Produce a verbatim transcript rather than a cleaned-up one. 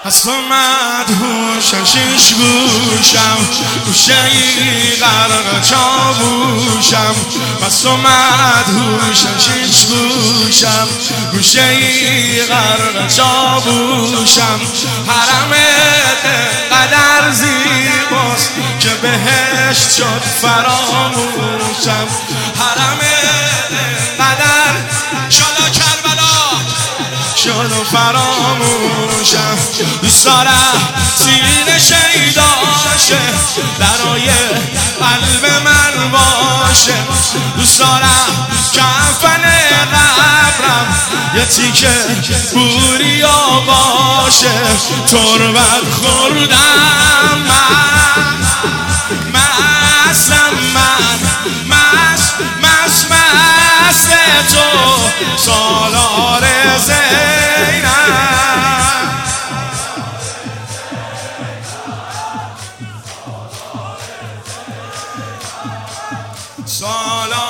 از اومد هوشم شیش گوشم گوشه ای غرق چاووشم از اومد هوشم شیش گوشم گوشه ای غرق چاووشم حرمت قدر زیباست که بهشت شد فراموشم حرمت قدر شالا کربلا شد و فراموشم دوست دارم سینه شیداشه برای قلب من باشه دوست دارم کفن قبرم یه تیکه بوریا باشه تربت خوردم من مستم من مست مست مست تو سالار زینب سالار